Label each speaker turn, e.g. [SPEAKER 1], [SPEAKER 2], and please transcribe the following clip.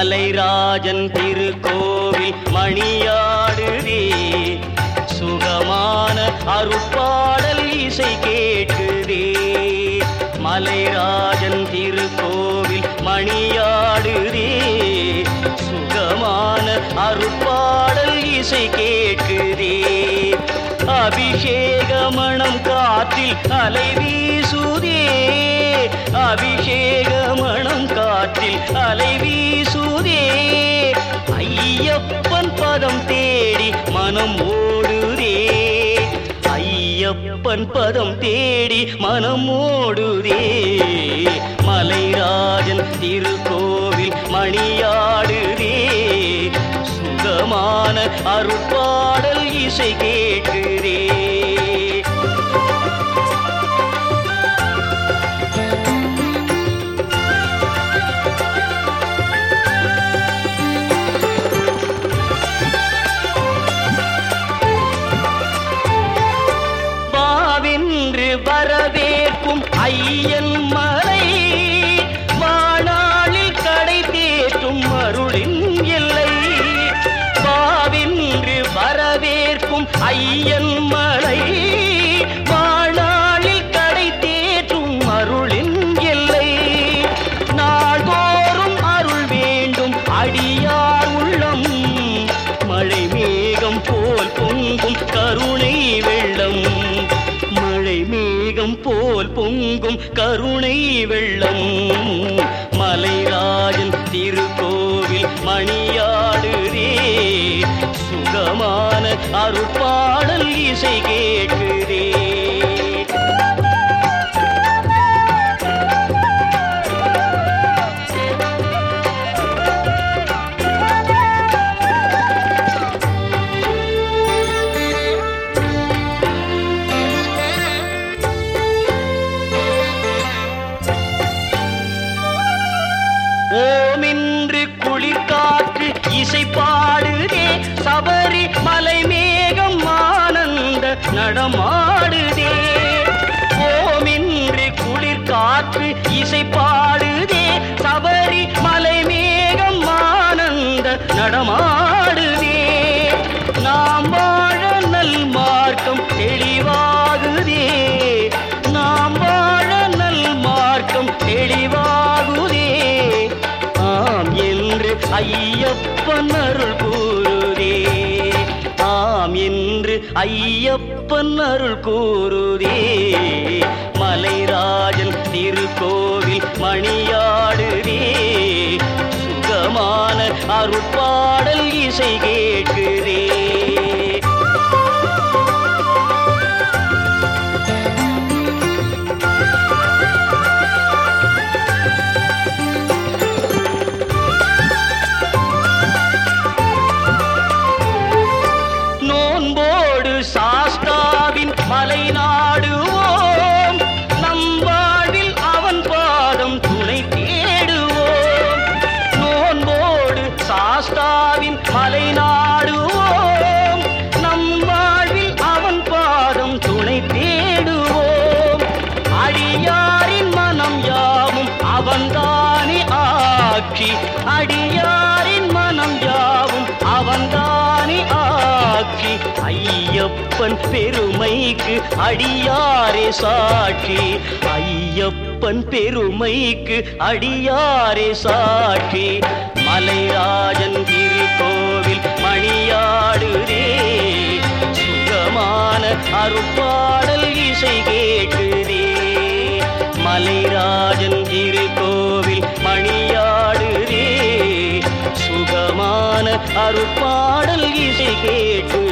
[SPEAKER 1] மலைராஜன் திருக்கோவில் மணியாடுதே, சுகமான அருட்பாடல் இசை கேட்குதே. மலைராஜன் திருக்கோவில் மணியாடுதே, சுகமான அருட்பாடல் இசை கேட்குதே. அபிஷேக மணம் காற்றில் அலை வீசுதே, அபிஷேக மணம் காற்றில் அலை வீசுதே. ஐயப்பன் பதம் தேடி மனம் ஓடுதே, ஐயப்பன் பதம் தேடி மனம் ஓடுதே. மலைராஜன் திருக்கோவில் மணியாடுதே, சுகமான அருட்பாடல் இசை கேட்குதே. வாவென்று வரவேற்கும் ஐயன் மலை, வாணாளில் கடை தேற்றும் அருளின் எல்லை. வாவென்று வரவேற்கும் ஐயன் மலை, வாணாளில் கடை தேற்றும் அருளின் எல்லை. நாள்தோறும் அருள் வேண்டும் அடியார் உள்ளம், மழை மேகம் போல் பொங்கும் கருணை வெள்ளம், மழை மேகம் போல் பொங்கும் கருணை வெள்ளம். மலைராஜன் திருக்கோவில் மணியாடுதே, சுகமான அருட்பாடல் இசை கேட்குதே. ஓமென்று குளிர்காற்று இசை பாடுதே, சபரி மலை மேகம் ஆனந்த நடமாடுதே. ஓமென்று குளிர்காற்று இசை பாடுதே, சபரி மலை மேகம் ஆனந்த நடமாடுதே. நாம் வாழ நல் மார்க்கம் தெளிவாகுதே, நாம் வாழ நல் மார்க்கம் தெளிவாகுதே. ஆம் என்று ஐயப்பன் அருள் கூறுதே, ஆம் என்று ஐயப்பன் அருள் கூறுதே. மலைராஜன் திருக்கோவில் மணியாடுதே, சுகமான அருட்பாடல் இசை கேட்குதே. நோன்போடு சாஸ்தாவின் மலை நாடுவோம், நம் வாழ்வில் அவன் பாதம் துணை தேடுவோம். நோன்போடு சாஸ்தாவின் மலை நாடுவோம், நம் வாழ்வில் அவன் பாதம் துணை தேடுவோம். அடியாரின் மனம் யாவும் அவன்தானே ஆட்சி, அடியாரின் மனம் யாவும் அவன்தானே ஆட்சி. ஐயப்பன் பெருமைக்கு அடியாரே சாட்சி, ஐயப்பன் பெருமைக்கு அடியாரே சாட்சி. மலைராஜன் திருக்கோவில் மணியாடுதே, சுகமான அருட்பாடல் இசை கேட்குதே. மலைராஜன் திருக்கோவில் மணியாடுதே, சுகமான அருட்பாடல் இசை கேட்குதே.